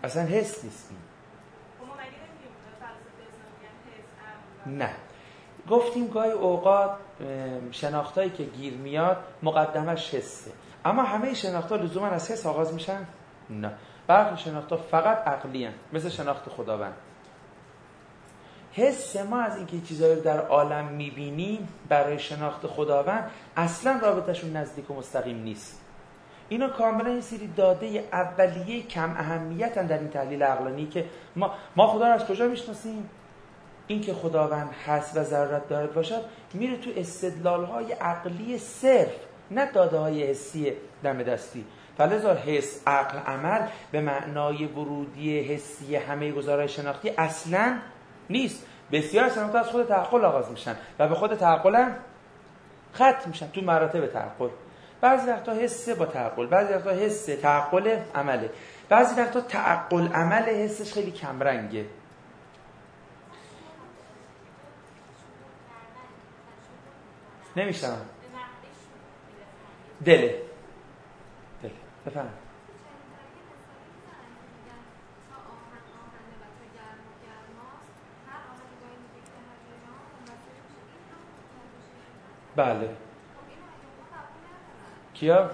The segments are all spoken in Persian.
اصلا حس نیست این. نه، گفتیم گاهی اوقات شناختایی که گیر میاد مقدمش حسه، اما همه شناخت‌ها لزوما از حس آغاز میشن؟ نه، برخی شناخت‌ها فقط عقلی هستند، مثل شناخت خداوند. حس ما از اینکه چیزایی رو در عالم میبینیم برای شناخت خداوند اصلا رابطه‌شون نزدیک و مستقیم نیست. اینا کاملا یه سری داده اولیه کم اهمیتن در این تحلیل عقلانی که ما خدا رو از کجا میشناسیم؟ این که خداوند هست و ضرورت دارد باشد میره تو استدلال‌های عقلی صرف، نه داده‌های حسی دم دستی. فلذا حس، عقل، عمل به معنای ورودی حسی همه گزارهای شناختی اصلاً نیست. بسیار از شناخت‌ها از خود تعقل آغاز میشن و به خود تعقل هم ختم میشن تو مراتب تعقل. بعضی وقتا حس با تعقل، بعضی وقتا حس تعقل عمله، بعضی وقتا تعقل عمل حسش خیلی کمرنگه. نمیشم دله بفهم. بله کیا؟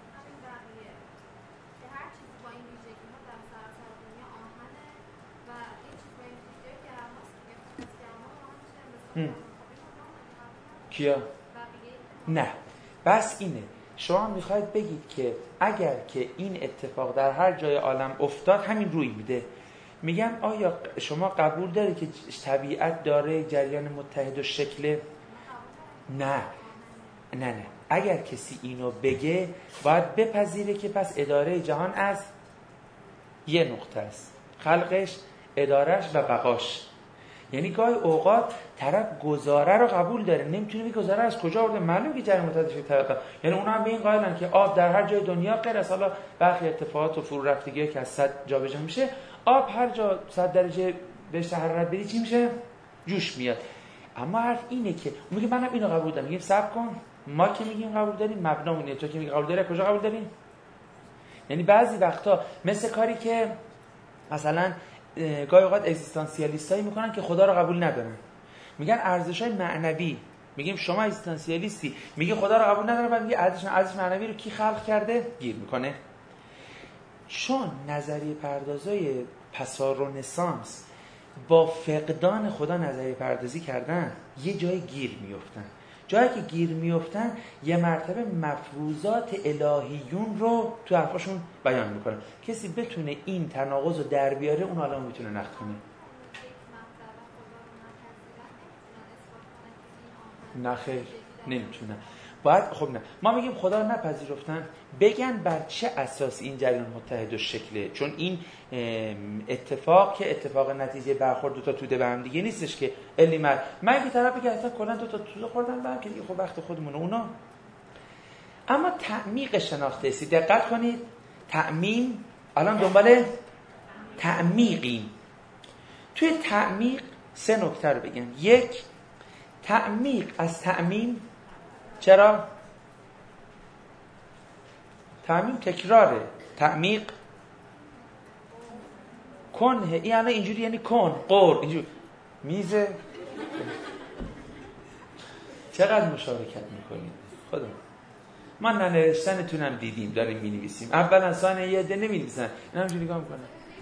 کیا؟ نه، بس اینه. شما میخواید بگید که اگر که این اتفاق در هر جای عالم افتاد همین روی میده. میگم آیا شما قبول دارید که طبیعت داره جریان متحد و شکل؟ نه. اگر کسی اینو بگه باید بپذیره که پس اداره جهان از یه نقطه است، خلقش، ادارش و بقاش. یعنی گاهی اوقات طرف گزاره رو قبول داره، نمیتونه بگه گزاره از کجا آورده، معلومه که جریان متحد شکل. یعنی اونا هم به این قائلن که آب در هر جای دنیا غیر از حالا برخی ارتفاعات و فرو رفتگی که از 100 جابجا میشه، آب هر جا 100 درجه بهش حرارت بدی چی میشه؟ جوش میاد. اما حرف اینه که میگه منم اینو قبول دارم. میگیم صبر کن، ما که میگیم قبول داریم مبنامون اینه، تو که میگی قبول داری کجا قبول داریم؟ یعنی بعضی وقتا مثل کاری که مثلا گاهی اوقات اگزیستانسیالیستایی میکنن که خدا رو قبول ندارن، میگن ارزش‌های معنوی. میگیم شما اگزیستانسیالیستی، میگه خدا رو قبول نداره، بعد میگه ارزش معنوی رو کی خلق کرده؟ گیر میکنه. چون نظریه پردازای پس از رنسانس با فقدان خدا نظریه پردازی کردن، یه جای گیر میافتن. جایی که گیر میافتن یه مرتبه مفروضات الهیون رو تو حرفاشون بیان میکنن. کسی بتونه این تناقض رو در بیاره اون عالم میتونه نقد کنه. نه خیر، نمیتونه. باید خب نه، ما میگیم خدا رو نپذیرفتن، بگن بر چه اساس این جریان متحد و شکله. چون این اتفاق که اتفاق نتیجه برخورد دو تا توده به هم دیگه نیستش که الی من که طرف بگه اصلا کلا دو تا توده خوردن به هم که دیگه خب وقت خودمونه اونا. اما تعمیق شناخته است. دقت کنید، تعمیم الان دنبال تعمیقیم. توی تعمیق سه نکته رو بگم. یک، تعمیق از تعمیم. چرا؟ تعمیم تکراره، تعمیق کنه. این الان اینجوری یعنی کن، قور، اینجوری میزه. چقدر مشارکت میکنید خودم. ما ننوشتنتونم دیدیم، داریم مینویسیم. اولا ثانیه یه ده نمینویسن، این همجوری نگاه میکنن.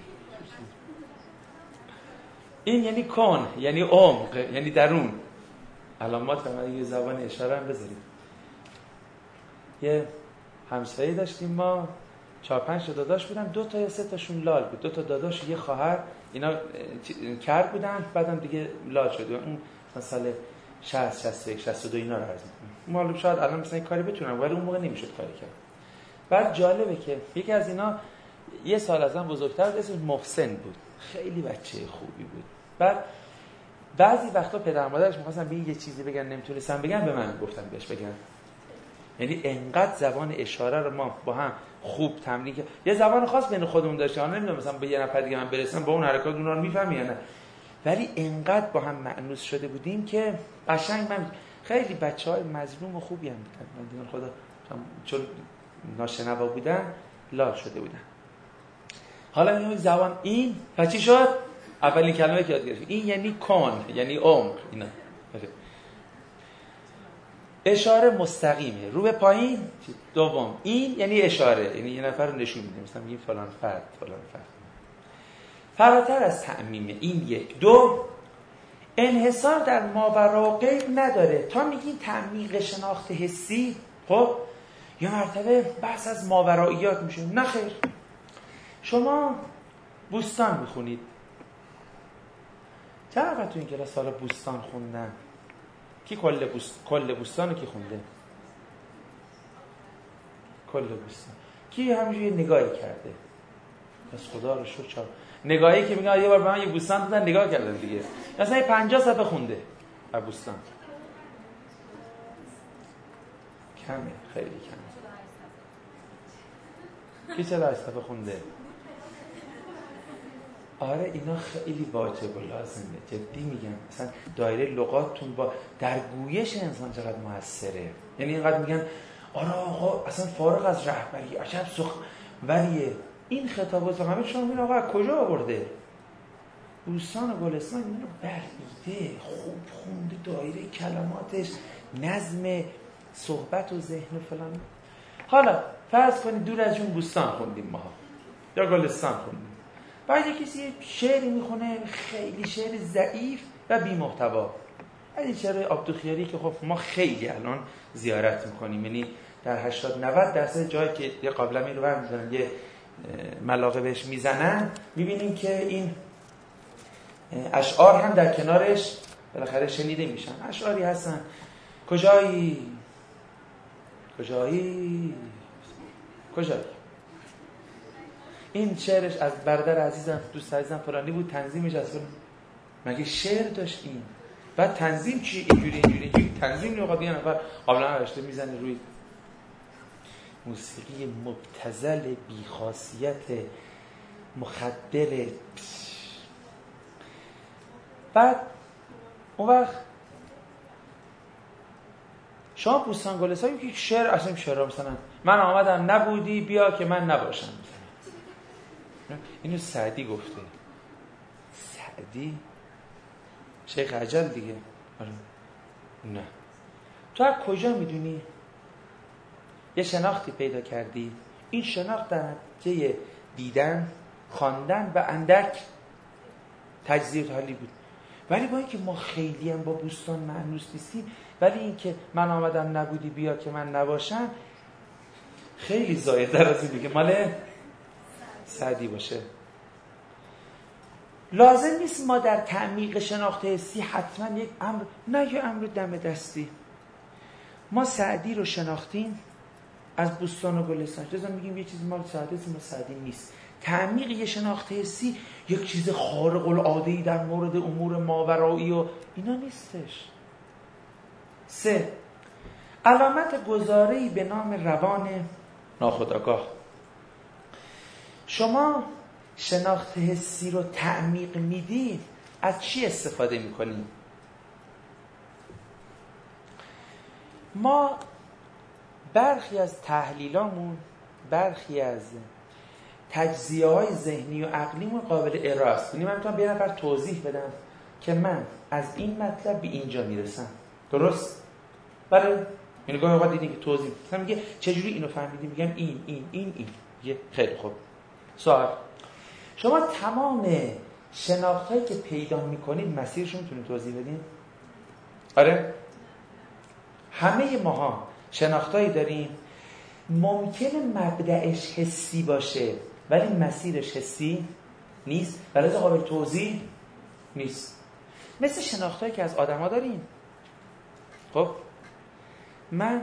این یعنی کن، یعنی عمق، یعنی درون. علامات هم یه زبان اشاره هم بذاریم. یه همسایه داشتیم ما، 4-5 تا داداش بودن، 2 تا یا 3 تاشون لال بود، 2 تا داداش یه خواهر، اینا کرد بودن، بعدم دیگه لال شد. اون سال 60 61 62 اینا رو عرض می‌کنم. معلوم شاید الان مثلا این کاری بتونم، ولی اون موقع نمیشد کاری کرد. بعد جالبه که یکی از اینا یه سال از من بزرگتر بود، اسمش محسن بود، خیلی بچه خوبی بود. بعد بعضی وقتا پدر مادرش می‌خواستن به یه چیزی بگن، نمیتونستن بگن، به من گفتن بهش بگن. یعنی انقدر زبان اشاره رو ما با هم خوب تمرین کردیم. یه زبان خاص بین خودمون داشتیم، من نمیدونم مثلا به یه نفر دیگه من برسم با اون حرکات اونا رو میفهمی یا نه، ولی انقدر با هم مأنوس شده بودیم که قشنگ من خیلی بچه‌های مظلوم و خوبی هم بودن. من دیدم خدا چون ناشنوا بودن لال شده بودن. حالا میگم زبان این پس چی شد؟ اولین کلمه که یاد گرفتیم این یعنی کن، یعنی عمق. اینا اشاره مستقیمه رو به پایین. دوم این یعنی اشاره، یعنی یه نفر رو نشون میده، مثلا میگیم فلان فرد فلان فرد. فراتر از تعمیمه. این یک. دو، انحصار در ماوراء غیب نداره. تا میگین تعمیق شناخت حسی، خب یه مرتبه بحث از ماوراییات میشه. نه خیر. شما بوستان میخونید، چند نفر تو این کلاس حالا بوستان خوندن؟ کی کل بوستان رو کی خونده؟ کل بوستان. کی همینجوری نگاهی کرده؟ پس خدا رو شکر. نگاهی که میگن یه بار به من یه بوستان دادن نگاه کردم دیگه. مثلا 50 صفحه خونده از بوستان. کمه، خیلی کمه. کی 48 صفحه خونده؟ آره اینا خیلی واجب و لازمه، جدی میگم. مثلا دایره لغاتتون با در گویش انسان چقدر موثره. یعنی اینقدر میگن آره آقا اصلا فارغ از رهبری عجب سخنوریه. این خطابات همه شما میگن آقا کجا آورده؟ بوستان و گلستان اینو بلعیده، خوب خونده، دایره کلماتش، نظم صحبت و ذهن و فلان. حالا فرض کنید دور از اون بوستان خوندیم ما یا گلستان خوندیم، بعد کسی شعری میخونه خیلی شعر ضعیف و بی محتوا. از این شعر عبدالخیاری که خب ما خیلی الان زیارت میکنیم، یعنی در 80-90% جایی که یه قابلمه رو برمی‌دارن یه ملاقه بهش میزنن، میبینیم که این اشعار هم در کنارش بالاخره شنیده میشن. اشعاری هستن کجایی این شعرش از برادر عزیزم دوست عزیزم فلانی بود، تنظیمش از فلان. مگه شعر داشت این؟ بعد تنظیم چی؟ اینجوری تنظیم رو یه نفر قابلا نوشته میزنه روی موسیقی مبتذل بیخاصیت مخدر. بعد اون وقت شما بوستان گلستان که شعر اصلا شعر مثلا من آمدم نبودی بیا که من نباشم، اینو سعدی گفته. سعدی شیخ عجل دیگه. نه تو از کجا میدونی؟ یه شناختی پیدا کردی، این شناخت در نتیجه دیدن، خواندن و اندک تجزیه حالی بود. ولی با اینکه ما خیلی هم با بوستان معنوس نیستیم، ولی اینکه من آمدم نبودی بیا که من نباشم خیلی زایدتر از اینه که مال سعدی باشه. لازم نیست ما در تعمیق شناخت حسی حتما یک امر، نه یه امر دم دستی. ما سعدی رو شناختیم از بوستان و گلستان، جزا میگیم یه چیزی مال سعدی است، مال سعدی نیست. تعمیق یه شناخت حسی یک چیز خارق العاده‌ای در مورد امور ماورایی و اینا نیستش. 3. علامت گزاره‌ای به نام روان ناخودآگاه. شما شناخت حسی رو تعمیق میدید، از چی استفاده میکنید؟ ما برخی از تحلیلامون، برخی از تجزیه‌های ذهنی و عقلیمون قابل ارائه است. یعنی من میتونم به یه نفر توضیح بدم که من از این مطلب به اینجا میرسم، درست؟ بله. یعنی گاهی اوقات دیدین که توضیح مثلا میگه چجوری اینو فهمیدی؟ میگم این یه خیلی خوب. سوال، شما تمام شناختایی که پیدا میکنید مسیرشو میتونید توضیح بدین؟ آره؟ همه ماها شناختایی داریم ممکنه مبدأش حسی باشه ولی مسیرش حسی نیست، ولی قابل توضیح نیست. مثل شناختایی که از آدما داریم. خب من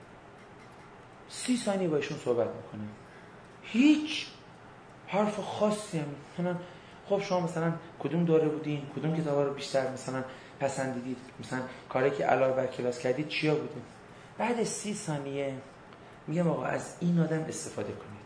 30 ثانیه با ایشون صحبت میکنم، هیچ حرف خاصی هم میکنم. خب شما مثلا کدوم دوره بودین، کدوم کتابا رو بیشتر مثلا پسندیدید، مثلا کاری که علاوه بر کلاس کردید چیا بوده؟ بعد 30 ثانیه میگم آقا از این آدم استفاده کنید.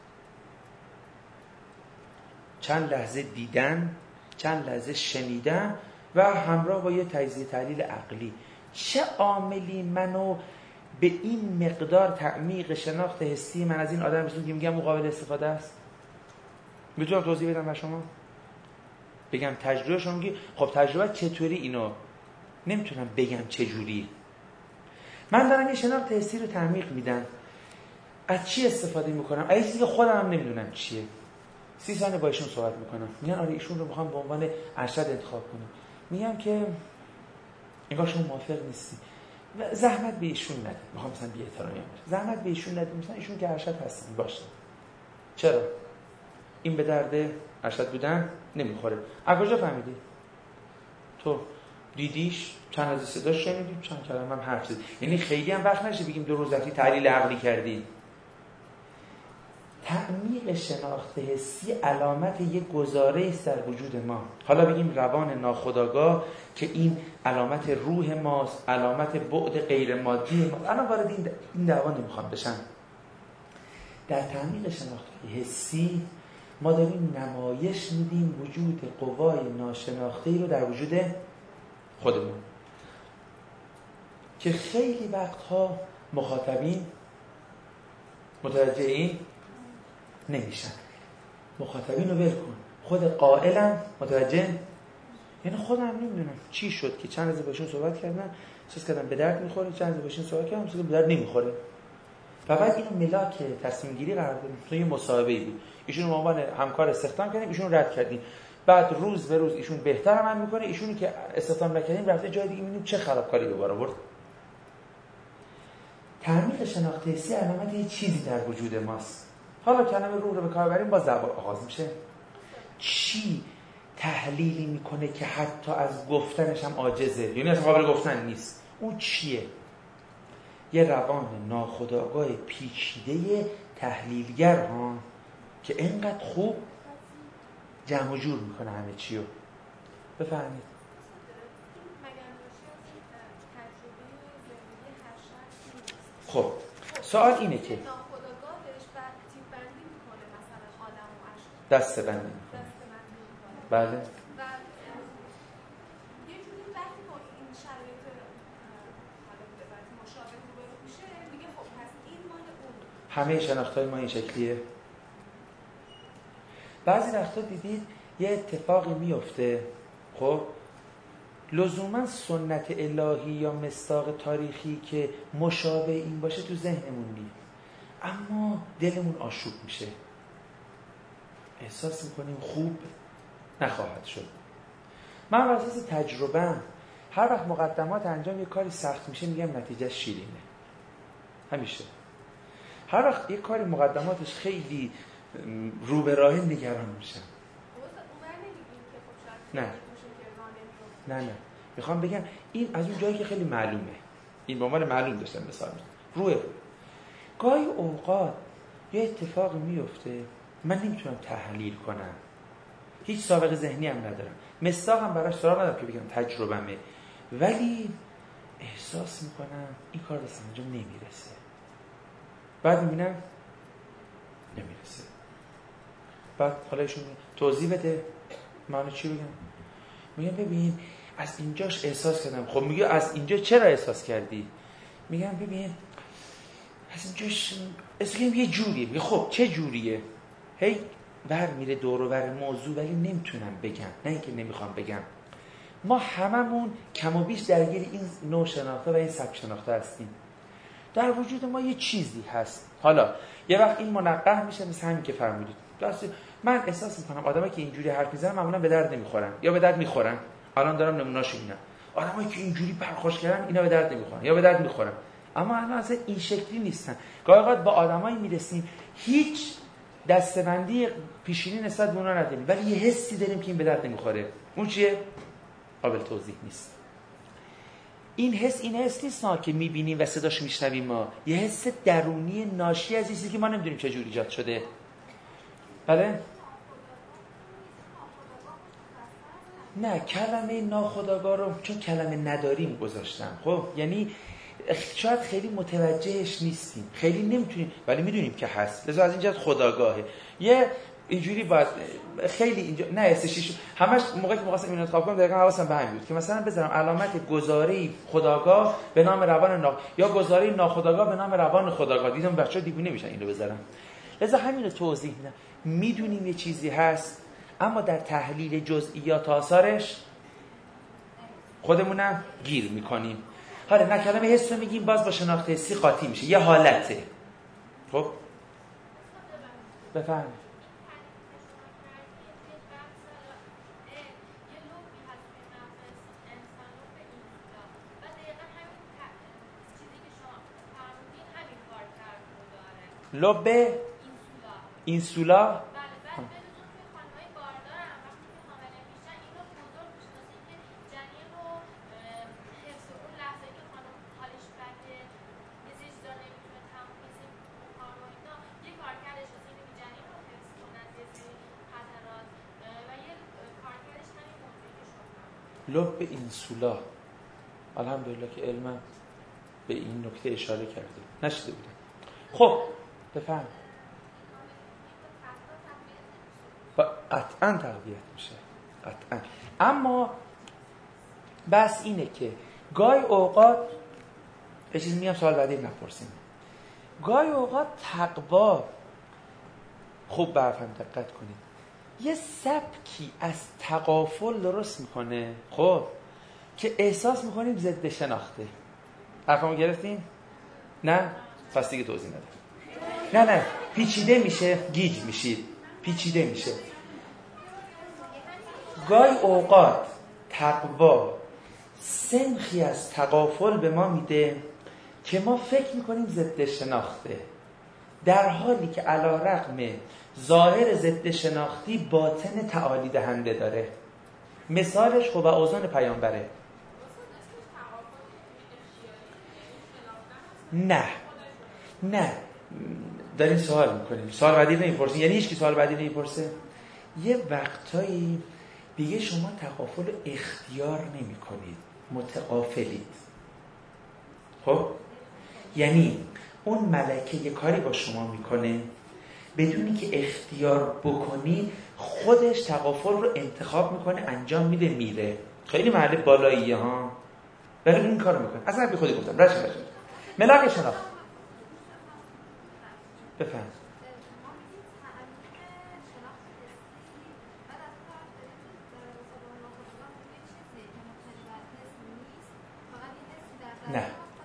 چند لحظه دیدن، چند لحظه شنیدن و همراه با یه تجزیه تحلیل عقلی. چه عاملی منو به این مقدار تعمیق شناخت حسی من از این آدم رسوند که میگم او قابل استفاده است؟ میتونم توضیح بدم برای شما؟ بگم تجربه شما میگی خب تجربه چطوری؟ اینو نمیتونم بگم چجوری. من دارم یه شناخت حسی رو تعمیق میدم. از چی استفاده میکنم؟ از چیزی که خودم هم نمیدونم چیه. 30 ثانیه با ایشون صحبت میکنم، میگن آره ایشون رو میخوام به عنوان ارشد انتخاب کنم. میگم که انگار شما موافق نیستی، زحمت به ایشون نده. میخوام مثلا بی احترامی باشه، زحمت به ایشون نده، مثلا ایشون که ارشد هستن باشه. چرا؟ این به درد ارشد بودن نمیخوره. از کجا فهمیدی؟ تو دیدیش؟ چند از صداش شنیدی؟ چند کلمه هم حرف زدی؟ یعنی خیلی هم وقت نشه بگیم 2 روز رفتی تحلیل عقلی کردی. تعمیق شناخت حسی علامت یک گزاره است در وجود ما. حالا بگیم روان ناخودآگاه که این علامت روح ماست، علامت بعد غیر مادی ما. الان وارد این دعوا نمیخوام بشم. در تعمیق شناخت حسی ما داریم نمایش میدیم وجود قوای ناشناخته‌ای رو در وجود خودمون که خیلی وقتها مخاطبین متوجه این نمیشن. مخاطبین رو ول کن، خود قائلم متوجه، یعنی خودم نمیدونم چی شد که چند از باشون صحبت کردم احساس کردم به درد میخوره، چند از باشون صحبت کردم احساس کردم به درد نمیخوره. فقط اینو ملاک تصمیم گیری قرار دادیم. تو یه مصاحبه‌ای بود، ایشون به عنوان همکار استخدام کردیم، ایشون رد کردیم. بعد روز به روز ایشون بهتر عمل میکنه، ایشونی که استخدام نکردیم رفته جای دیگه، میبینیم چه خرابکاری دوباره آورد. تعمیق شناخت حسی علامت یه چیزی در وجود ماست. حالا کلمه روح رو به کار بریم، با زبان آغاز میشه. چی تحلیلی میکنه که حتی از گفتنش هم عاجزه، یعنی اصلا قابل گفتن نیست؟ اون چیه؟ یه روان ناخودآگاه پیچیده تحلیلگر ها که اینقدر خوب جمع و جور میکنه همه چی رو. بفرمایید. خب سوال اینه که دسته بندی میکنه. بله. همه شناخت‌های ما این شکلیه. بعضی وقتا دیدید یه اتفاقی میفته، خب لزوما سنت الهی یا مصداق تاریخی که مشابه این باشه تو ذهنمون نیست، اما دلمون آشوب میشه، احساس میکنیم خوب نخواهد شد. من بر اساس تجربه هر وقت مقدمات انجام یه کاری سخت میشه میگم نتیجه شیرینه. همیشه هر وقت یه کاری مقدماتش خیلی رو به راه نگران میشم. نه میخوام بگم این از اون جایی که خیلی معلومه، این به عنوان معلوم داشتم مثال میزنم. گاهی اوقات یه اتفاقی میفته من نمیتونم تحلیل کنم، هیچ سابقه ذهنی هم ندارم، مصداق هم براش سراغ ندارم که بگم تجربه‌مه، ولی احساس میکنم این کار به انجام نمیرسه. بعد میبینم نمیرسه. بعد حالا ایشون توضیح بده، من چی بگم؟ میگم ببین از اینجاش احساس کردم. خب میگه از اینجا چرا احساس کردی؟ میگم ببین از اینجاش احساس کردم یه جوریه. میگه خب چه جوریه؟ هی بر میره دور و بر موضوع، ولی نمیتونم بگم، نه اینکه نمیخوام بگم. ما هممون کم و بیش درگیر این نوع شناخته و این سبک شناخته هستیم. در وجود ما یه چیزی هست. حالا یه وقت این منقح میشه مثل همین که فرمودید. من احساس میکنم آدمایی که اینجوری حرف میزنن معمولا به درد نمیخورن یا به درد میخورن. الان دارم نمونه‌اشو میگم. آدمایی که اینجوری پرخوش کردن اینا به درد نمیخورن یا به درد میخورن. اما الان اصلا این شکلی نیستن. گاهی اوقات با آدمایی میرسیم هیچ دسته‌بندی پیشینی نسبت به اونا نداریم، ولی یه حسی داریم که این به درد نمیخوره. اون چیه؟ قابل توضیح نیست. این حس نیست که میبینیم و صداش میشنویم. ما یه حس درونی ناشی از چیزی که ما نمیدونیم چه جوری ایجاد شده. بله؟ نه، کلمه ناخودآگاه رو چون کلمه نداریم گذاشتم. خب یعنی شاید خیلی متوجهش نیستیم، خیلی نمیتونیم، ولی میدونیم که هست. لذا از اینجا خودآگاهه. یه اینجوری باید خیلی اینجا نه استشیش همش موقعی که می‌خواستم اینو انتخاب کنم دقیقاً حواسم به همین بود که مثلا بذارم علامت گزاره خودآگاه به نام روان یا گزاره ناخودآگاه به نام روان خودآگاه. دیدم بچه‌ها دیوونه میشن اینو بذارم. لذا همین رو توضیح میدم. میدونیم یه چیزی هست، اما در تحلیل جزئیات آثارش خودمونم گیر میکنیم. حالا نه کلمه حس رو میگیم، باز با شناخت حسی قاطی میشه، یه حالته. خب بفرمایید. لب اینسولا لب اینسولا. الحمدلله که علمم به این نکته اشاره کرده، نشده بودم. خب بفهم. قطعا تقویت میشه، قطعا. اما بس اینه که گاهی اوقات یه چیزی میگم، سوال بعدی نپرسیم. گاهی اوقات تقوا، خوب برفهم دقت کنید، یه سبکی از تغافل درست میکنه، خب که احساس میکنیم ضد شناخته. حرفمو گرفتین؟ نه؟ پس دیگه توضیح ندارم. نه پیچیده میشه، گیج میشید، پیچیده میشه. گاهی اوقات تقوا سنخی از تغافل به ما میده که ما فکر میکنیم ضد شناخته، در حالی که علی‌رغم ظاهر ضد شناختی باطن تعالی دهنده داره. مثالش خب اوزان پیامبره. نه دارین سوال میکنیم، سوال بعدی نمیپرسین، یعنی هیچ کی سوال بعدی نمیپرسه. یه وقتایی دیگه شما تغافل اختیار نمی کنید، متغافلید. خب یعنی اون ملکه یه کاری با شما میکنه بدونی که اختیار بکنی، خودش تغافل رو انتخاب میکنه، انجام میده، میره. خیلی محل بالاییه ها، ولی این کار میکنه. اصلا بی خودی گفتم رشد ملاک شناخت. بفهم. نه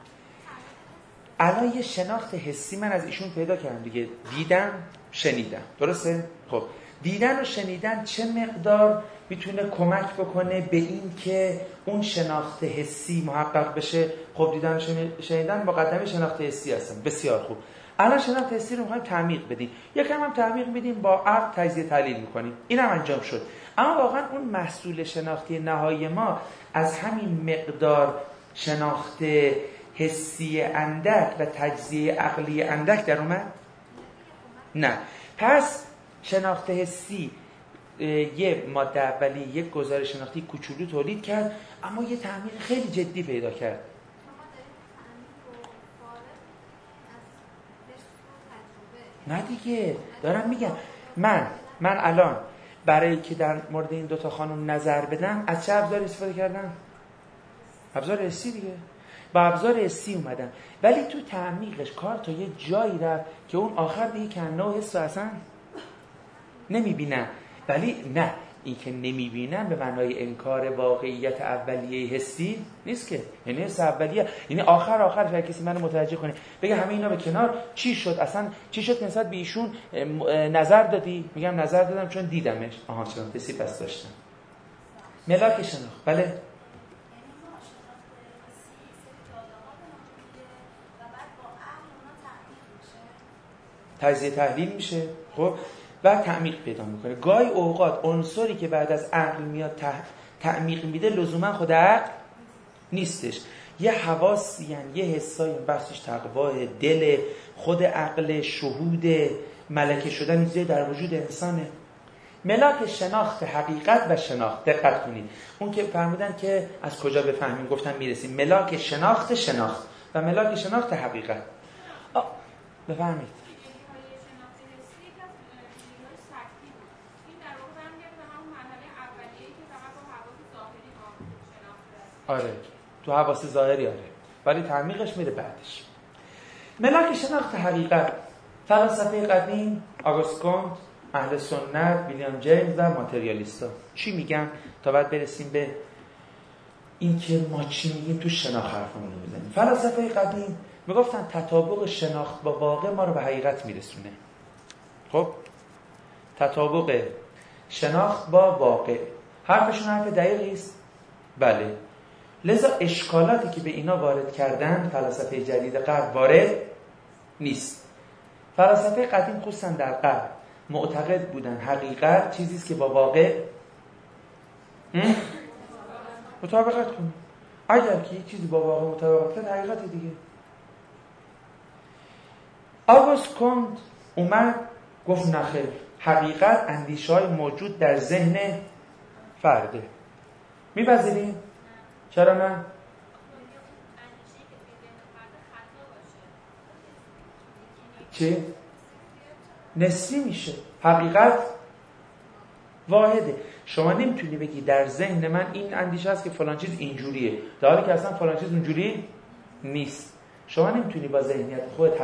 الان یه شناخت حسی من از ایشون پیدا کردم دیگه، دیدم شنیدم، درسته؟ خب دیدن و شنیدن چه مقدار میتونه کمک بکنه به این که اون شناخت حسی محقق بشه؟ خب دیدن و شنیدن مقدمه شناخت حسی هستن، بسیار خوب. الان شناخت حسی رو میخوایم تعمیق بدیم، یکم هم تعمیق میدیم، با عقل تجزیه تحلیل میکنیم، اینم انجام شد. اما واقعا اون محصول شناختی نهایی ما از همین مقدار شناخت حسی اندک و تجزیه عقلی اندک در اومد؟ نه. پس شناخت حسی یه ماده اولی، یک گزارش شناختی کوچولو تولید کرد، اما یه تعمیق خیلی جدی پیدا کرد. نه دیگه، دارم میگم من الان برای که در مورد این دوتا خانم نظر بدم از چه ابزار استفاده کردم؟ ابزار حسی دیگه. با ابزار حسی اومدم، ولی تو تعمیقش کار تا یه جایی رفت که اون آخر دیگه کنه و حس اصلا نمیبینم. ولی نه، این که نمیبینم به معنای انکار واقعیت اولیه حسی نیست که، یعنی حس اولیه، یعنی آخرش اگه کسی منو متوجه کنه بگه همه اینا به کنار، چی شد اصلا، چی شد نسبت به ایشون نظر دادی؟ میگم نظر دادم چون دیدمش. آها چون حسی پس داشتم. ملاک شناخت. بله تجزیه تحلیل میشه، خب و تعمیق پیدا میکنه. گاهی اوقات عنصری که بعد از عقل میاد تعمیق میده لزوما خود عقل نیستش، یه حواسی، یعنی یه حسای بخشش تقوا، دل، خود عقل، شهود، ملکه شدن چیزی در وجود انسانه. ملاک شناخت حقیقت و شناخت، دقت کنید اون که فرمودن که از کجا بفهمیم، گفتم میرسیم ملاک شناخت و ملاک شناخت حقیقت. بفهمید آره تو حواس ظاهری آره، ولی تعمیقش میره بعدش. ملاک شناخت حقیقت، فلسفه قدیم آگوست کونت اهل سنت، ویلیام جیمز و ماتریالیستا چی میگن تا بعد برسیم به این که ما چی میگیم تو شناخت حرفمون رو میزنیم. فلاسفه قدیم میگفتن تطابق شناخت با واقع ما رو به حقیقت میرسونه. خب تطابق شناخت با واقع، حرفشون حرف دقیقی است. بله، لذا اشکالاتی که به اینا وارد کردن فلاسفه جدید غرب وارد نیست. فلاسفه قدیم خصوصا در غرب معتقد بودن حقیقت چیزی است که با واقع مطابقت کنه. اگر که یک چیزی با واقع مطابقت کنه حقیقت دیگه. آگوست کونت اومد گفت نخیر، حقیقت اندیشه‌های موجود در ذهن فرده. می‌پذیریم؟ چرا نه؟ چه؟ نسبی میشه. حقیقت واحده. شما نمیتونی بگی در ذهن من این اندیشه هست که فلان چیز اینجوریه، در حالی که اصلا فلان چیز اونجوری نیست. شما نمیتونی با ذهنیت خودت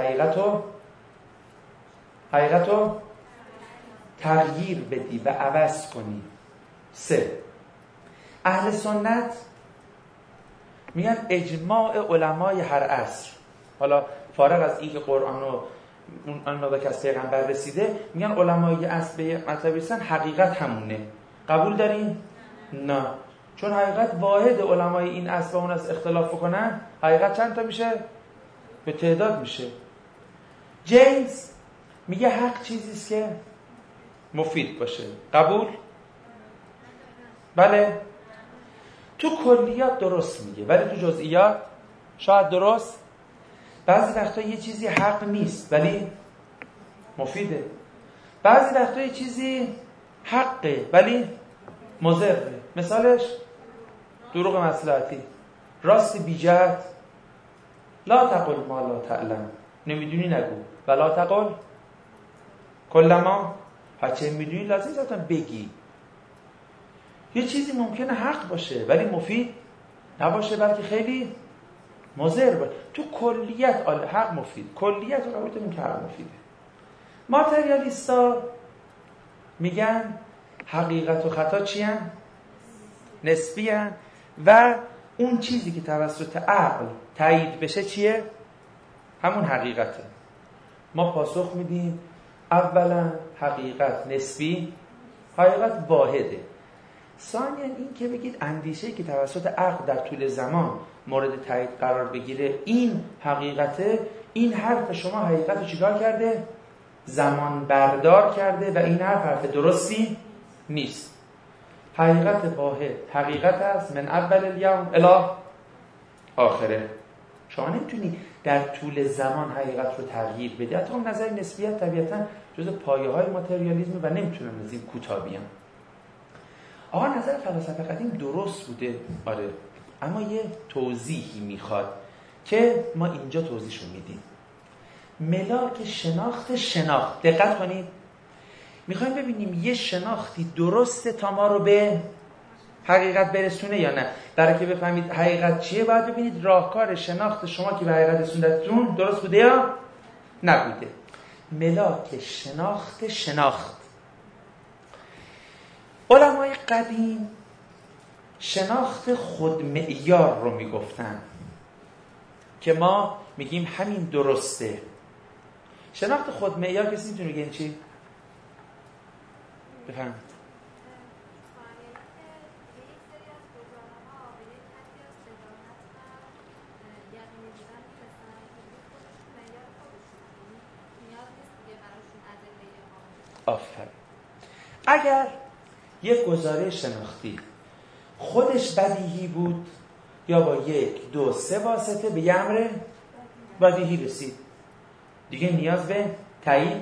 حقیقت رو تغییر بدی و عوض کنی. 3. اهل سنت میگن اجماع علمای هر عصر، حالا فارغ از این که قرآن و اون نوبت که از پیغمبر رسیده، میگن علمای عصر به مطلب رسیدن حقیقت همونه. قبول دارین؟ نه، چون حقیقت واحد. علمای این عصر و اون عصر اختلاف بکنن حقیقت چند تا میشه؟ به تعداد میشه. جیمز میگه حق چیزیست که مفید باشه. قبول؟ بله. تو کلیات درست میگه ولی تو جزئیات شاید درست. بعضی وقتا یه چیزی حق نیست ولی مفیده. بعضی وقتا یه چیزی حقه ولی مضره. مثالش دروغ مصلحتی، راست بیجهت. لا تقل ما لا تعلم، نمیدونی نگو. ولا تقل کلما، هرچه میدونی لازم نیست بگی. یه چیزی ممکنه حق باشه ولی مفید نباشه، بلکه خیلی مضر باشه. تو کلیت حق مفید، کلیت رو قبول کنیم که حق مفیده. ماتریالیستا میگن حقیقت و خطا چی هن؟ نسبی هن و اون چیزی که توسط عقل تایید بشه چیه؟ همون حقیقته. ما پاسخ میدیم اولا حقیقت نسبی، حقیقت واحده. ثانیا این که بگید اندیشه‌ای که توسط عقل در طول زمان مورد تایید قرار بگیره این حقیقته، این حرف شما حقیقت رو چیکار کرده؟ زمان بردار کرده و این حرف درستی نیست. حقیقت واحد حقیقت است من اول الیوم الی آخره. شما نمیتونی در طول زمان حقیقت رو تغییر بدی. حتی اون نظر نسبیت طبیعتا جزء پایه‌های ماتریالیسم و نمیتونن از این کوتاه بیان. آقا نظر فلاسفه قدیم درست بوده، آره، اما یه توضیحی میخواد که ما اینجا توضیحشو میدیم. ملاک شناخت دقت کنید، میخوایم ببینیم یه شناختی درسته تا ما رو به حقیقت برسونه یا نه. برای که بفهمید حقیقت چیه باید ببینید راهکار شناخت شما که به حقیقت رسوندتون درست بوده یا نبوده. ملاک شناخت علمای قدیم شناخت خودمعیار رو میگفتن که ما میگیم همین درسته. شناخت خودمعیار کسی میتونه بگه این چی؟ بفهم. آفرین. اگر یک گزاره شناختی خودش بدیهی بود یا با 1 2 3 واسطه به یه امر بدیهی رسید، دیگه نیاز به تایید.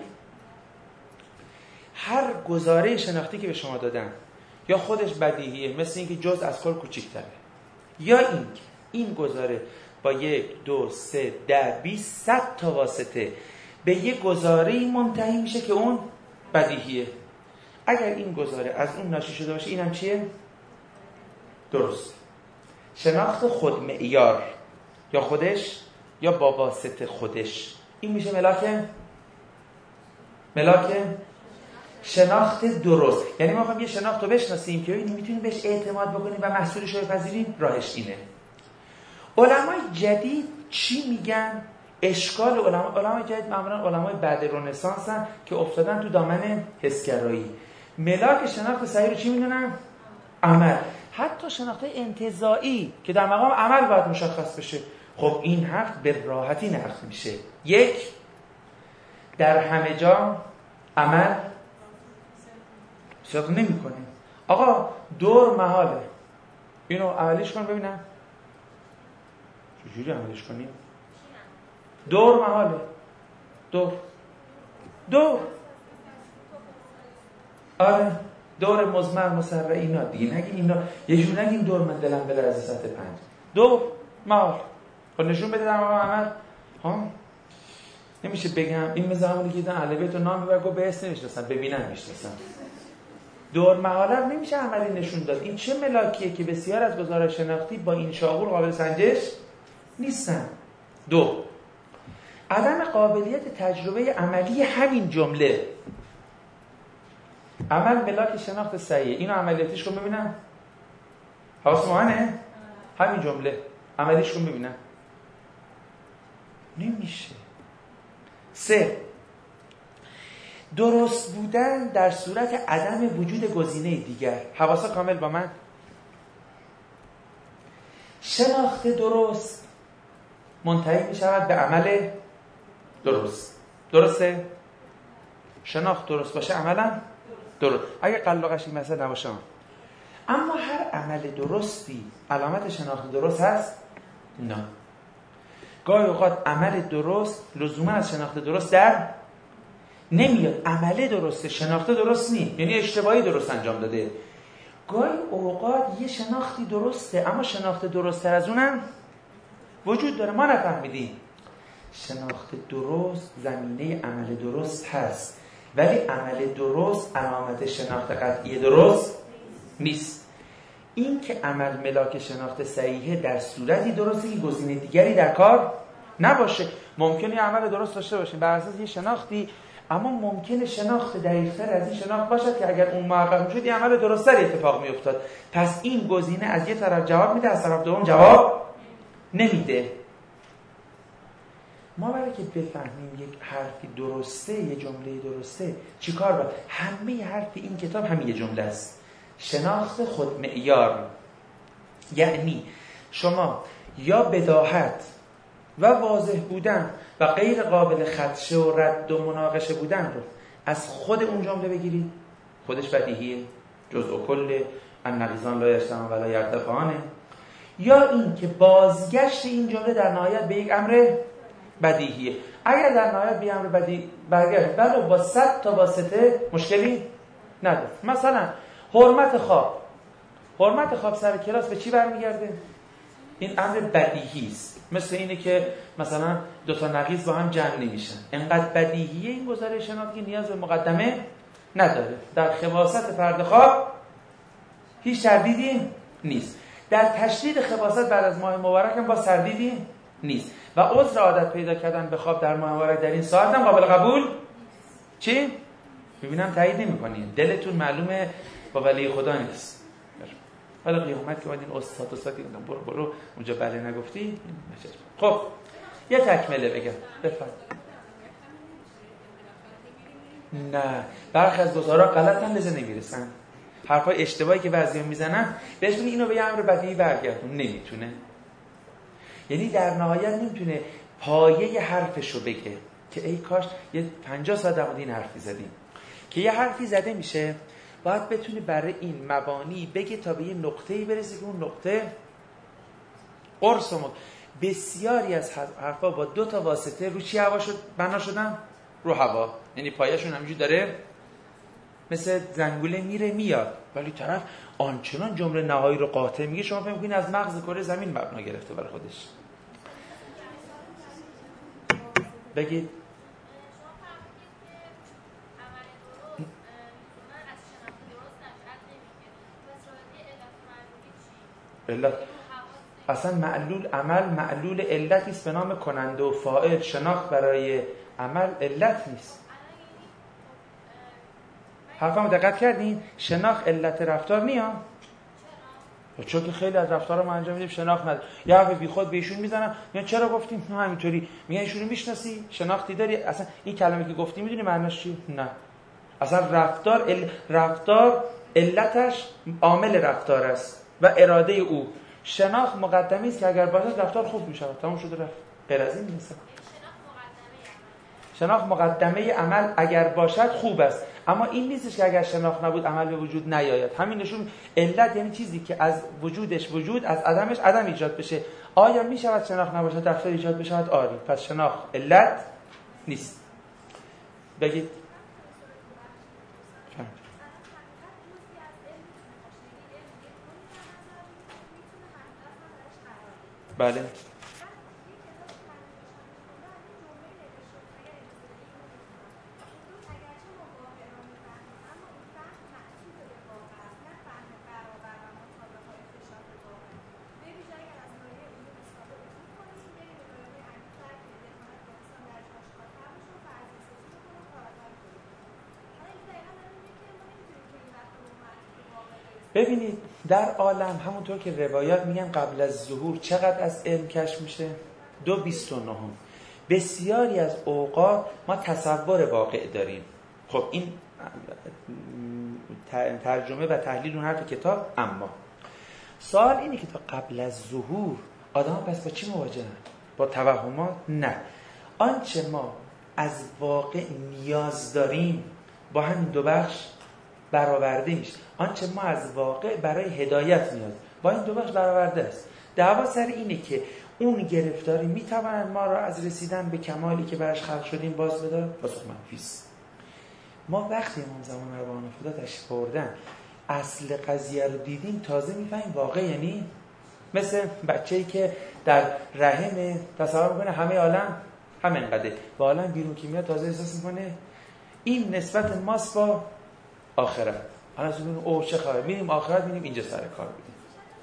هر گزاره شناختی که به شما دادن یا خودش بدیهیه، مثل اینکه جزء از کل کوچیک‌تره، یا این گزاره با 1 2 3 10 20 100 تا واسطه به یه گزاره‌ای منتهی میشه که اون بدیهیه. اگر این گزاره از اون ناشی شده باشه اینم چیه؟ درست. شناخت خودمعیار یا خودش یا با واسطه خودش، این میشه ملاک شناخت درست. یعنی ما میخوایم یه شناخت رو بشناسیم که ببینیم میتونیم بهش اعتماد بکنیم و محصولش رو بپذیریم. راهش اینه. علمای جدید چی میگن؟ اشکال علمای جدید معمولا علمای بعد رنسانسن که افتادن تو دامن حسگرایی. ملاک شناخت صحیح رو چی میدونن؟ عمل. حتی شناخت انتزاعی که در مقام عمل باید مشخص بشه. خب این حرف به راحتی نقض میشه. یک، در همه جا عمل صدق نمی کنیم. آقا دور محاله، اینو عملیش کن ببینم. چجوری عملیش کنیم؟ دور محاله. دور آره، دور مزمر مسرع اینا دیگه نگین. اینا یه جور نگین دور من دلم بلرزه سطح 5. دور محال. خب نشون بده در مقام عمل. ها نمیشه بگم این مثل همونی که دیدن علویت و نام ببر گفت به اسم نمیشناسن، ببینن میشناسن. دور محاله نمیشه عملی نشون داد. این چه ملاکیه که بسیار از گزارش شناختی با این شاغور قابل سنجش نیستن. دو، عدم قابلیت تجربه عملی همین جمله. عمل ملاک شناخت صحیحه. اینو عملیاتش کن ببینم. حواس مهمه؟ همین جمله عملیش کن ببینم. نمیشه. 3، درست بودن در صورت عدم وجود گزینه دیگر. حواسا کامل با من. شناخت درست منتهی می شود به عمل درست. درسته؟ شناخت درست باشه عملا درست. اگه قلقش این مسئله نباشه. اما هر عمل درستی علامت شناخت درست هست؟ نه. گاهی اوقات عمل درست لزوما از شناخت درست در نمیاد. عمل درسته، شناخت درست نیست، یعنی اشتباهی درست انجام داده. گاهی اوقات یه شناختی درسته اما شناخت درست‌تر از اونم وجود داره، ما نفهمیدیم. شناخت درست زمینه عمل درست هست، ولی عمل درست علامت شناخت قطعی درست نیست. این که عمل ملاک شناخت صحیحه در صورتی درسته که گزینه دیگری در کار نباشه. ممکنه عمل درست داشته باشیم بر اساس یه شناختی، اما ممکنه شناخت دقیق‌تر از این شناخت باشد که اگر اون محقق میشد یه عمل درست‌تر اتفاق میافتاد. پس این گزینه از یه طرف جواب میده، از طرف دوم جواب نمیده. ما برای که بفهمیم یک حرفی درسته، یه جمله درسته، چیکار باید؟ همه حرف این کتاب همین یه جمله است. شناخت خود معیار. یعنی شما یا بداهت و واضح بودن و غیر قابل خدشه و رد و مناقشه بودن رو از خود اون جمله بگیرید، خودش بدیهیه، جزء و کل النقیضان لا یجتمعان ولا یرتفعان، یا این که بازگشت این جمله در نهایت به یک امر بدیهیه. اگر در نهایت به امر بدیهی برگشت ولو با 100 تا واسطه مشکلی نداره. مثلا حرمت خواب سر کلاس به چی برمیگرده؟ این امر بدیهی است. مثل اینه که مثلا دو تا نقیض با هم جمع نمیشن. انقدر بدیهیه این گزارش شناختی که نیاز به مقدمه نداره. در خباثت فرد خواب هیچ تردیدی نیست. در تشدید خباثت بعد از ماه مبارک هم با تردیدی نیست. و عذر عادت پیدا کردن به خواب در ماه مبارک در این ساعت هم قابل قبول چی؟ ببینم تایید نمی‌کنی. دلتون معلومه با ولی خدا نیست. حالا قیامت که باید این استاد برو اونجا بله نگفتی. خب یه تکمله بگم بفرد. نه برخی از گزارا غلط هم لذا نمیرسن. حرفای اشتباهی که بعضی‌ها میزنن بهش میگن اینو به یه امر بدیهی برگردون، نمیتونه. یعنی در نهایت نمیتونه پایه حرفشو بگه که ای کاش یه 50 ساعت در مورد این حرفی زدیم. که یه حرفی زده میشه باید بتونی برای این مبانی بگه تا به یه نقطه‌ای برسه که اون نقطه قرص و بسیاری از حرفا با 2 تا واسطه رو چی هوا شد بنا شدن؟ رو هوا. یعنی پایه‌شون همینجوری داره مثل زنگوله میره میاد، ولی طرف آنچنان جمله نهایی رو قاطع میگه شما فکر می‌کنید از مغز کره زمین مبنا گرفته برای خودش. بگید علت اصلا معلول عمل معلول علتی است به نام کننده و فاعل. شناخت برای عمل علت نیست. حرفمو دقت کردین؟ شناخت علت رفتار نیام، چون که خیلی از رفتارا ما انجام میدیم شناخت نداره. یه حرف بیخود به ایشون میزنم، میگن چرا گفتیم؟ همینطوری. میگن ایشون رو میشناسی؟ شناختی داری؟ اصلا این کلمه که گفتی میدونی معناش چیه؟ نه. اصلا رفتار علتش عامل رفتار است و اراده او. شناخت مقدمی است که اگر باشه رفتار خوب میشه. تموم شده رفت. غیر از این نیست. شناخت مقدمه عمل اگر باشد خوب است، اما این نیستش که اگر شناخت نبود عمل به وجود نیاید. همین نشون علت یعنی چیزی که از وجودش وجود، از عدمش عدم ایجاد بشه. آیا میشود شناخت نباشد رفتار ایجاد بشود؟ آری. پس شناخت علت نیست. بگید. بله. ببینید در عالم همونطور که روایات میگن قبل از ظهور چقدر از علم کشف میشه؟ 2.29. بسیاری از اوقات ما تصور واقع داریم. خب این ترجمه و تحلیل اون حرف کتاب. اما سوال اینه که تا قبل از ظهور آدم پس با چی مواجهن؟ با توهمات؟ نه. آنچه ما از واقع نیاز داریم با همین دو بخش برآورده میشه. آنچه ما از واقع برای هدایت نیاز با این دو بخش برآورده است. دعوا سر اینه که اون گرفتاری میتواند ما را از رسیدن به کمالی که برش خلق شدیم باز بدارد؟ پاسخ منفی است. ما وقتی امام زمان روان خدا تشریف آوردن اصل قضیه رو دیدیم تازه میفهمیم واقع یعنی مثل بچه‌ای که در رحم تصور میکنه همه عالم همینقدر، با عالم بیرون که میاد تازه احساس میکنه این نسبت ماست با آخرت. حالا از اون اوه چه خبر، میریم آخرت میریم اینجا سر کار بدیم.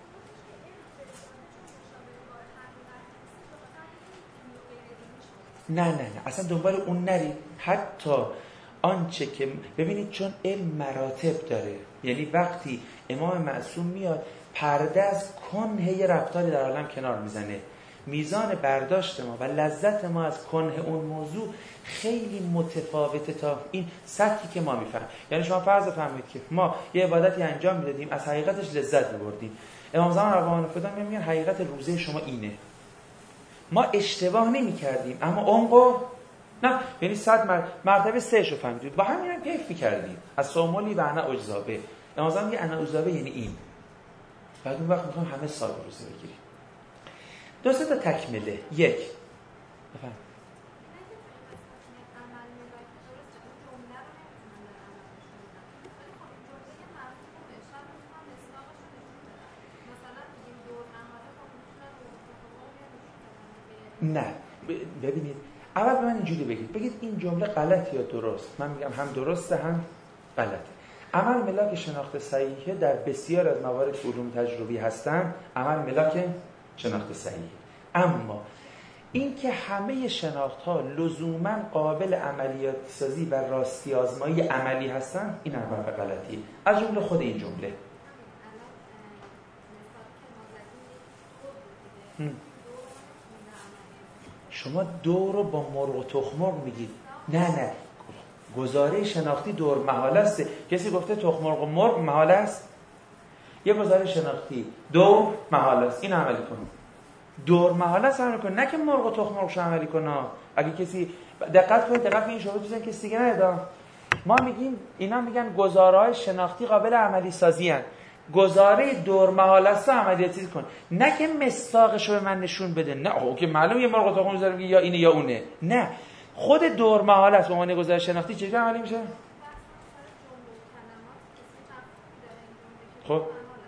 نه اصلا دنبال اون نرید. حتی آنچه که ببینید چون علم مراتب داره، یعنی وقتی امام معصوم میاد پرده از کنه رفتاری در عالم کنار میزنه، میزان برداشت ما و لذت ما از کنه اون موضوع خیلی متفاوته تا این سطحی که ما میفهم. یعنی شما فرض بفرمایید که ما یه عبادتی انجام میدادیم از حقیقتش لذت میبردیم. امام زمان روان خدا میگن حقیقت روزه شما اینه. ما اشتباه نمیکردیم اما عمقو نه، یعنی 100 مرتبه 3 شو فهمیدید، با همین هم کیف میکردیم. از سومولی و انا اجزابه. امام زمان میگه انا اجزابه یعنی این. بعد اون وقت میخوام همه سال روزه بگیریم. دو سه تا تکمله. یک بفهم. نه ببینید اول به من اینجوری بگید این جمله غلط یا درست. من میگم هم درسته هم غلطه. عمل ملاک شناخت صحیحه در بسیار از موارد علوم تجربی هستن. عمل ملاک شناخت صحیحه، اما این که همه شناخت ها لزوما قابل عملیات سازی و راستی آزمایی عملی هستن این حرف غلطیه. از جمله خود این جمله شما دور رو با مرغ و تخمرغ میگید. نه گزاره شناختی دور محال است. کسی گفته تخمرغ و مرغ محال است؟ یه گزاره شناختی دور محال است، این عملی کن. دور محال است عملی کن، نه که مرغ و تخمرغ شو عملی کن. اگه کسی دقت کنید این شما چیزن کسی دیگه ندا. ما میگیم اینا میگن گزاره‌های شناختی قابل عملی سازی ان. گزاره دور محال است عملیاتی کن، نه که مستاقشو به من نشون بده. نه اوکی معلومه یه مرغ و تخمرغ میذاره یا اینه یا اونه. نه خود دور محال است به عنوان گزاره شناختی چجوری عملی میشه؟ خب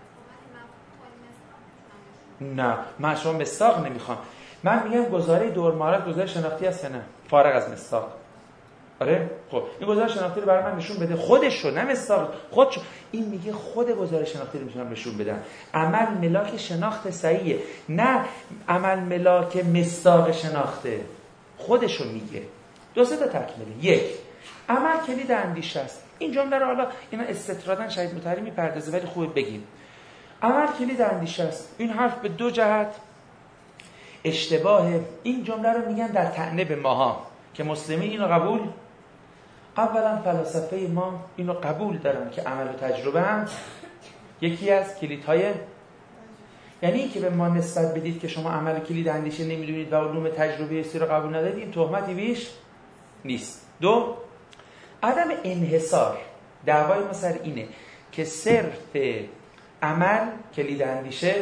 نه من شما مستاق نمیخوام. من میگم گزاره دور محال است گزاره شناختی است نه فارغ از مستاق. آره خب این گزاره شناختی رو برای من نشون بده خودشو، نه مستاق خودشو. این میگه خود گزاره شناختی رو میتونم نشون بدم. عمل ملاک شناخت صحیحه، نه عمل ملاک مستاق شناخته. خودشو میگه. دو سه تا تکمله. یک عمل کلید اندیشه است. این جمله رو حالا اینا استطرادن شهید مطهری میپردازه، ولی خوبه بگیم. عمل کلید اندیشه است. این حرف به دو جهت اشتباهه. این جمله رو میگن در طعنه به ماها که مسلمین اینو قبول، اولا فلاسفه ما اینو قبول دارن که عمل و تجربه هم یکی از کلیدهای، یعنی این که به ما نسبت بدید که شما عمل کلید اندیشه نمیدونید و علوم تجربه سی رو قبول ندارید، این تهمتی بیش نیست. دو، عدم انحصار. دعوای ما سر اینه که صرف عمل کلید اندیشه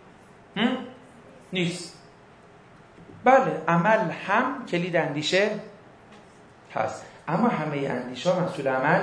نیست. بله عمل هم کلید اندیشه هست، اما همه اندیشه ها محصول عمل.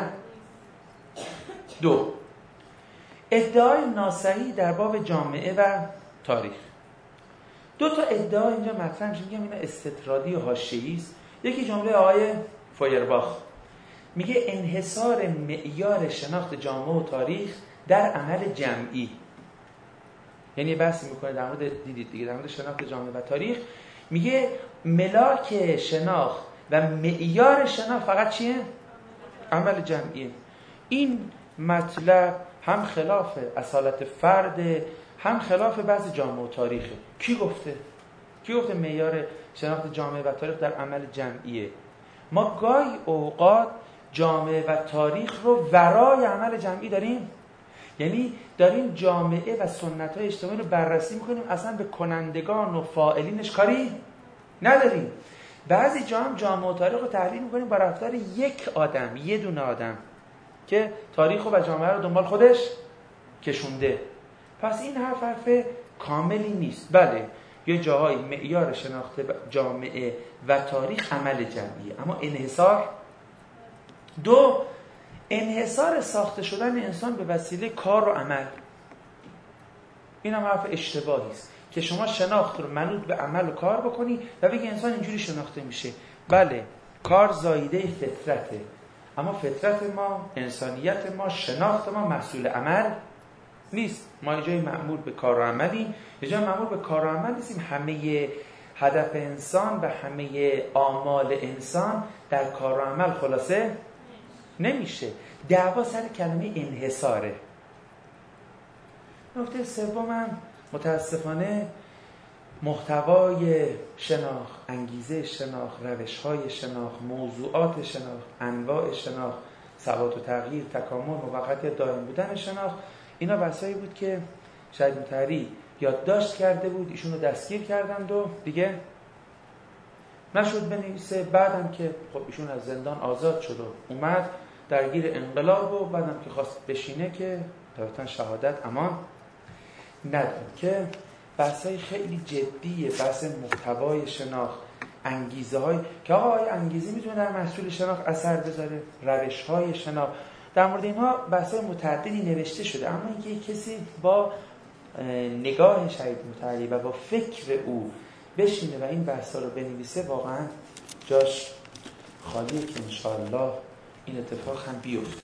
دو، ادعای ناصحیح در باب جامعه و تاریخ. دو تا ادعا اینجا مطرح میشه، میگم اینا استطرادی و حاشیه‌ای است. یکی جمله آقای فویرباخ میگه انحصار معیار شناخت جامعه و تاریخ در عمل جمعی. یعنی بحثی میکنه در مورد، دیدید دیگه، در مورد شناخت جامعه و تاریخ، میگه ملاک شناخت و معیار شناخت فقط چیه؟ عمل جمعیه. این مطلب هم خلاف اصالت فرد، هم خلاف بعض جامعه و تاریخه. کی گفته؟ کی گفته معیار شناخت جامعه و تاریخ در عمل جمعیه؟ ما گاهی اوقات جامعه و تاریخ رو ورای عمل جمعی داریم، یعنی داریم جامعه و سنت‌های اجتماعی رو بررسی می‌کنیم، اصلا به کنندگان و فاعلینش کاری نداریم. بعضی جا هم جامعه و تاریخ رو تحلیل می‌کنیم با رفتار یک آدم، یه دونه آدم که تاریخ و جامعه رو دنبال خودش کشونده. پس این حرف کاملی نیست. بله یه جاهای معیار شناخت جامعه و تاریخ عمل جمعیه، اما انحصار. دو، انحصار ساخته شدن انسان به وسیله کار و عمل. این هم حرف اشتباهی است که شما شناخت رو منوط به عمل و کار بکنی و بگی انسان اینجوری شناخته میشه. بله کار زایده فطرته، اما فطرت ما، انسانیت ما، شناخت ما محصول عمل نیست. ما یه جایی مأمور به کار و عملیم، یه جایی مأمور به کار و عمل نیستیم. همه هدف انسان و همه آمال انسان در کار و عمل خلاصه نمیشه. دعوا سر کلمه انحصاره. نکته سوم، متاسفانه محتوای شناخت، انگیزه شناخت، روش‌های شناخت، موضوعات شناخت، انواع شناخت، ثبات و تغییر، تکامل، موقت دائم بودن شناخت، اینا بحثایی بود که شهید مطهری یادداشت کرده بود، ایشونو دستگیر کردند و دیگه نشد بنویسه. بعدم که خب ایشون از زندان آزاد شد و اومد درگیر انقلاب و بعدم که خواست بشینه که طبعا شهادت امان نداد. که بحثای خیلی جدیه، بحث محتوای شناخت، انگیزه های که آقا انگیزه میتونه در محصول شناخت اثر بذاره، روش های شناخت، در مورد اینها بحثای متعددی نوشته شده. اما اینکه کسی با نگاه شهید مطهری و با فکر او بشینه و این بحثا رو بنویسه، واقعا جاش خالیه که انشاءالله این اتفاق هم بیفته.